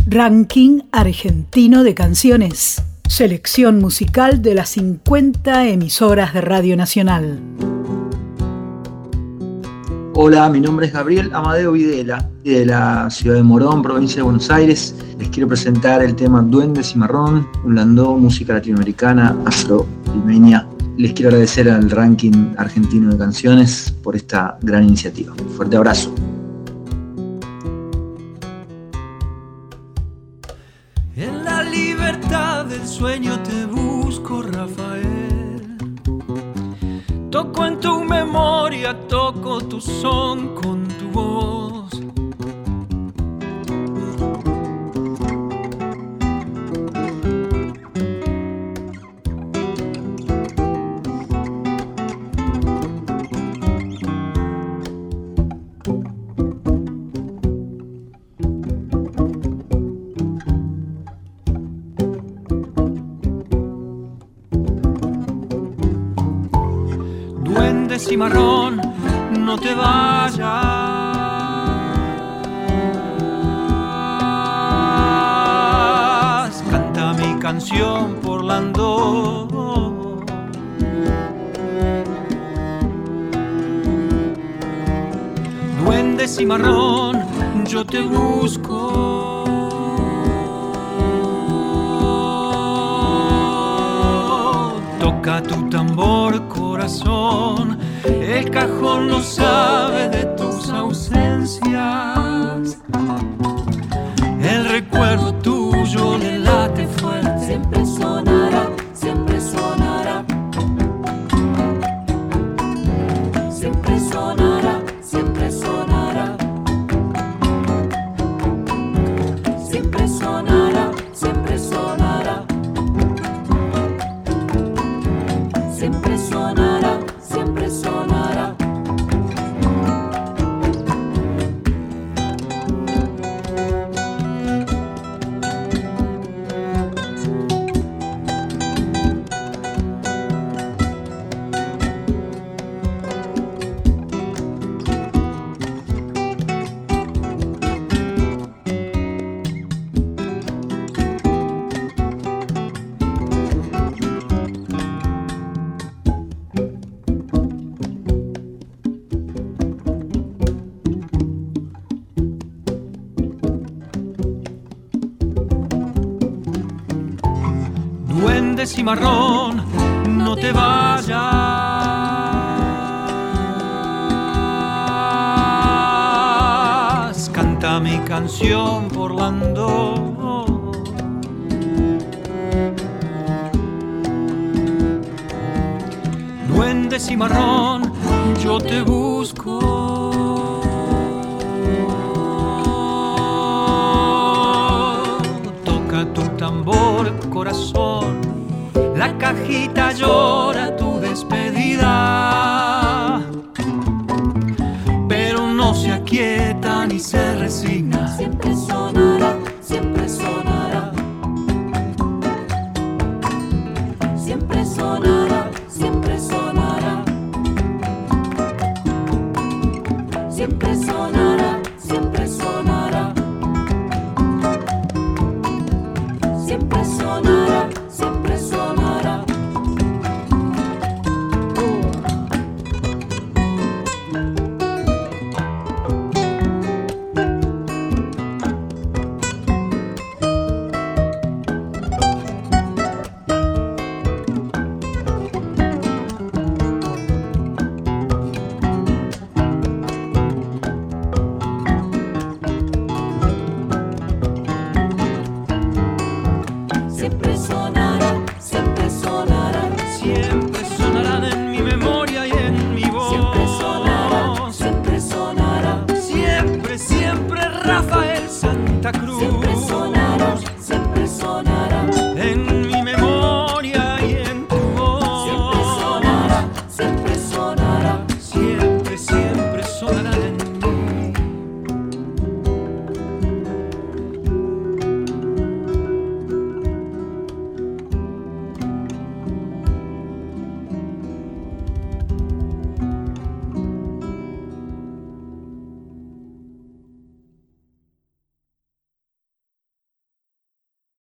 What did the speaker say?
Ranking argentino de canciones. Selección musical de las 50 emisoras de Radio Nacional. Hola, mi nombre es Gabriel Amadeo Videla, de la ciudad de Morón, provincia de Buenos Aires. Les quiero presentar el tema Duende Cimarrón, un landó, música latinoamericana, afro-limeña. Les quiero agradecer al Ranking argentino de canciones por esta gran iniciativa. Fuerte abrazo. En la libertad del sueño te busco, Rafael. Toco en tu memoria, toco tu son con tu voz. Cimarrón, no te vayas, canta mi canción por landó. Duende cimarrón, yo te busco. Toca tu tambor, corazón. El cajón no sabe de tus ausencias. El recuerdo tuyo le late fuerte. Siempre sonará, siempre sonará. Siempre sonará, siempre sonará. Siempre sonará, siempre sonará. Siempre sonará, siempre sonará. Duende cimarrón, no te vayas, canta mi canción por landó. Duende cimarrón, yo te busco. Toca tu tambor, corazón. La cajita llora tu despedida, pero no se aquieta ni se resigna. Siempre sonará, siempre sonará. Siempre sonará, siempre sonará. Siempre sonará, siempre sonará. Siempre sonará, siempre sonará. Siempre sonará, siempre sonará. Siempre sonarán en mi memoria y en mi voz. Siempre sonará, siempre sonará. Siempre, siempre Rafael Santa Cruz. Siempre sonará, siempre sonará.